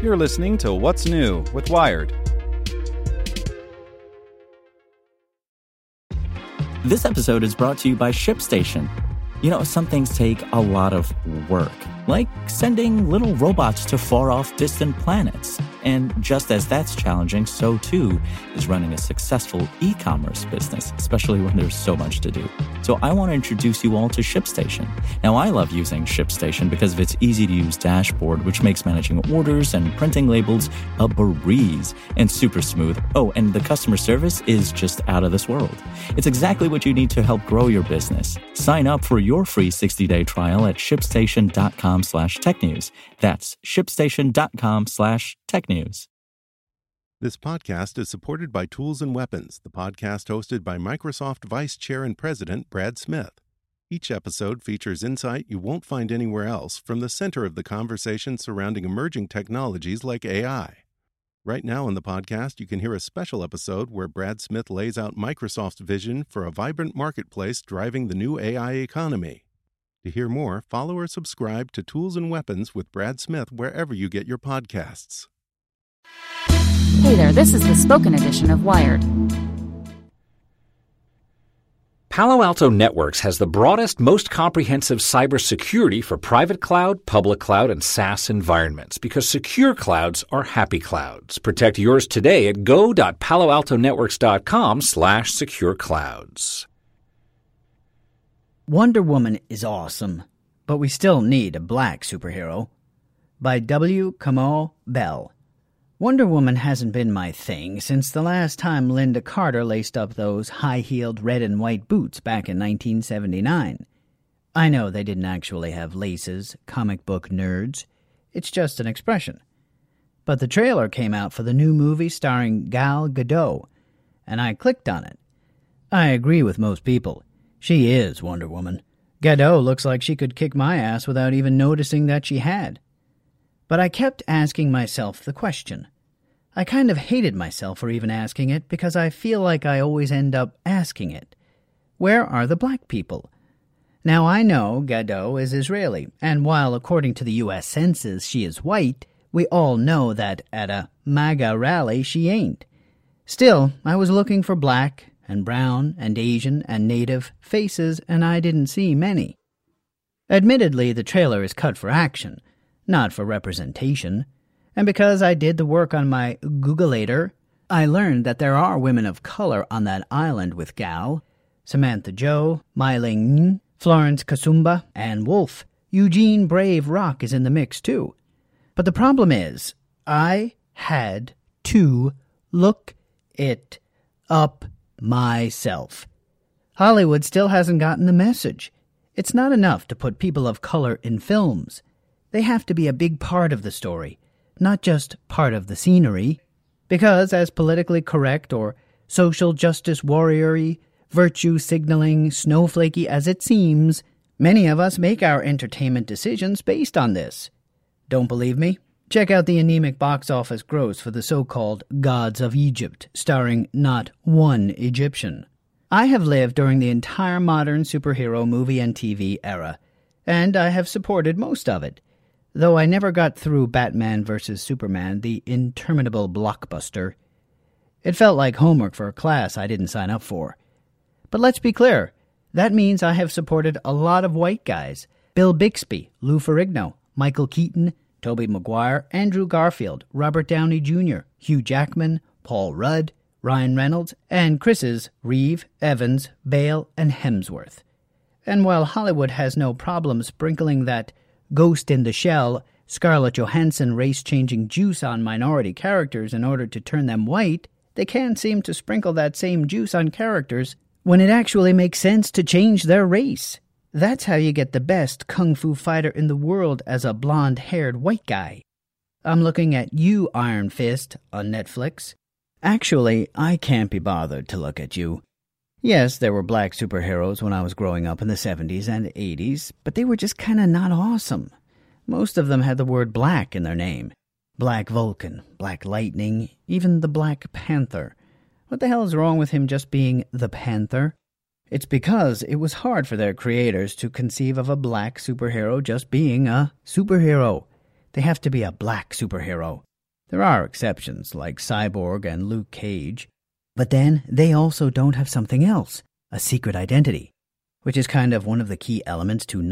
You're listening to What's New with Wired. This episode is brought to you by ShipStation. You know, some things take a lot of work, like sending little robots to far-off distant planets. And just as that's challenging, so too is running a successful e-commerce business, especially when there's so much to do. So I want to introduce you all to ShipStation. Now, I love using ShipStation because of its easy-to-use dashboard, which makes managing orders and printing labels a breeze and super smooth. Oh, and the customer service is just out of this world. It's exactly what you need to help grow your business. Sign up for your free 60-day trial at shipstation.com/technews. That's shipstation.com/technews. This podcast is supported by Tools and Weapons, the podcast hosted by Microsoft Vice Chair and President Brad Smith. Each episode features insight you won't find anywhere else from the center of the conversation surrounding emerging technologies like AI. Right now on the podcast, you can hear a special episode where Brad Smith lays out Microsoft's vision for a vibrant marketplace driving the new AI economy. To hear more, follow or subscribe to Tools and Weapons with Brad Smith wherever you get your podcasts. Hey there, this is the spoken edition of Wired. Palo Alto Networks has the broadest, most comprehensive cybersecurity for private cloud, public cloud, and SaaS environments because secure clouds are happy clouds. Protect yours today at go.paloaltonetworks.com/secure-clouds. Wonder Woman is awesome, but we still need a black superhero. By W. Kamau Bell. Wonder Woman hasn't been my thing since the last time Linda Carter laced up those high-heeled red and white boots back in 1979. I know they didn't actually have laces, comic book nerds. It's just an expression. But the trailer came out for the new movie starring Gal Gadot, and I clicked on it. I agree with most people. She is Wonder Woman. Gadot looks like she could kick my ass without even noticing that she had. But I kept asking myself the question. I kind of hated myself for even asking it because I feel like I always end up asking it. Where are the black people? Now I know Gadot is Israeli, and while according to the U.S. Census she is white, we all know that at a MAGA rally she ain't. Still, I was looking for black and brown and Asian and native faces, and I didn't see many. Admittedly, the trailer is cut for action, not for representation, and because I did the work on my Googleator, I learned that there are women of color on that island with Gal, Samantha Joe, Mai Ling, Florence Kasumba, and Wolf. Eugene Brave Rock is in the mix too. But the problem is, I had to look it up myself. Hollywood still hasn't gotten the message. It's not enough to put people of color in films. They have to be a big part of the story, not just part of the scenery. Because as politically correct or social justice warrior-y, virtue-signaling, snowflakey as it seems, many of us make our entertainment decisions based on this. Don't believe me? Check out the anemic box office gross for the so-called Gods of Egypt, starring not one Egyptian. I have lived during the entire modern superhero movie and TV era, and I have supported most of it, though I never got through Batman vs. Superman, the interminable blockbuster. It felt like homework for a class I didn't sign up for. But let's be clear, that means I have supported a lot of white guys. Bill Bixby, Lou Ferrigno, Michael Keaton, Tobey Maguire, Andrew Garfield, Robert Downey Jr., Hugh Jackman, Paul Rudd, Ryan Reynolds, and Chris's Reeve, Evans, Bale, and Hemsworth. And while Hollywood has no problem sprinkling that Ghost in the Shell, Scarlett Johansson race-changing juice on minority characters in order to turn them white, they can't seem to sprinkle that same juice on characters when it actually makes sense to change their race. That's how you get the best kung fu fighter in the world as a blonde-haired white guy. I'm looking at you, Iron Fist, on Netflix. Actually, I can't be bothered to look at you. Yes, there were black superheroes when I was growing up in the 70s and 80s, but they were just kind of not awesome. Most of them had the word black in their name. Black Vulcan, Black Lightning, even the Black Panther. What the hell is wrong with him just being the Panther? It's because it was hard for their creators to conceive of a black superhero just being a superhero. They have to be a black superhero. There are exceptions, like Cyborg and Luke Cage. But then, they also don't have something else, a secret identity, which is kind of one of the key elements to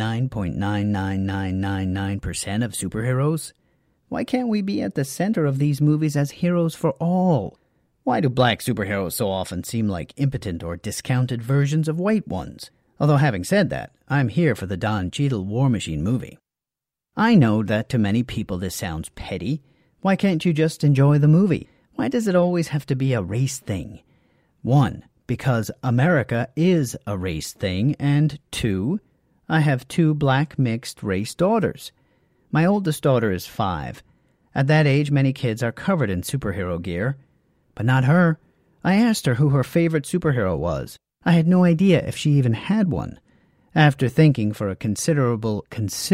99.99999% of superheroes. Why can't we be at the center of these movies as heroes for all? Why do black superheroes so often seem like impotent or discounted versions of white ones? Although having said that, I'm here for the Don Cheadle War Machine movie. I know that to many people this sounds petty. Why can't you just enjoy the movie? Why does it always have to be a race thing? 1, because America is a race thing, and 2, I have 2 black mixed race daughters. My oldest daughter is 5. At that age, many kids are covered in superhero gear. But not her. I asked her who her favorite superhero was. I had no idea if she even had one. After thinking for a considerable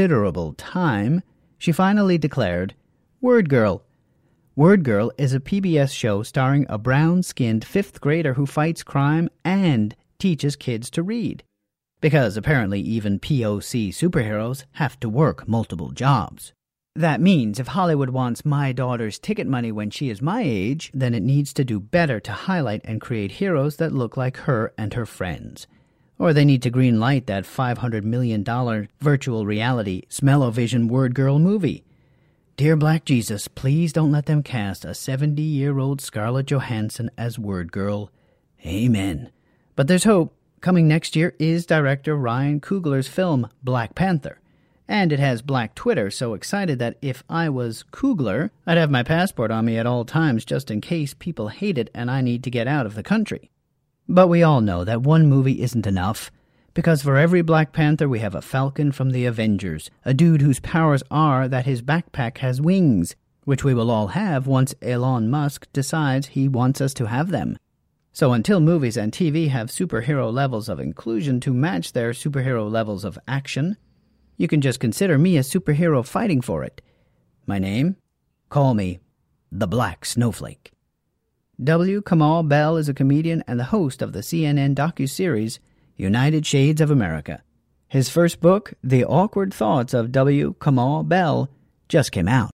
time, she finally declared, Word Girl. Word Girl is a PBS show starring a brown-skinned 5th grader who fights crime and teaches kids to read. Because apparently even POC superheroes have to work multiple jobs. That means if Hollywood wants my daughter's ticket money when she is my age, then it needs to do better to highlight and create heroes that look like her and her friends. Or they need to greenlight that $500 million virtual reality Smell-O-Vision Word Girl movie. Dear Black Jesus, please don't let them cast a 70-year-old Scarlett Johansson as Word Girl. Amen. But there's hope. Coming next year is director Ryan Coogler's film Black Panther. And it has Black Twitter, so excited that if I was Coogler, I'd have my passport on me at all times just in case people hate it and I need to get out of the country. But we all know that one movie isn't enough, because for every Black Panther we have a Falcon from the Avengers, a dude whose powers are that his backpack has wings, which we will all have once Elon Musk decides he wants us to have them. So until movies and TV have superhero levels of inclusion to match their superhero levels of action, you can just consider me a superhero fighting for it. My name? Call me the Black Snowflake. W. Kamau Bell is a comedian and the host of the CNN docuseries United Shades of America. His first book, The Awkward Thoughts of W. Kamau Bell, just came out.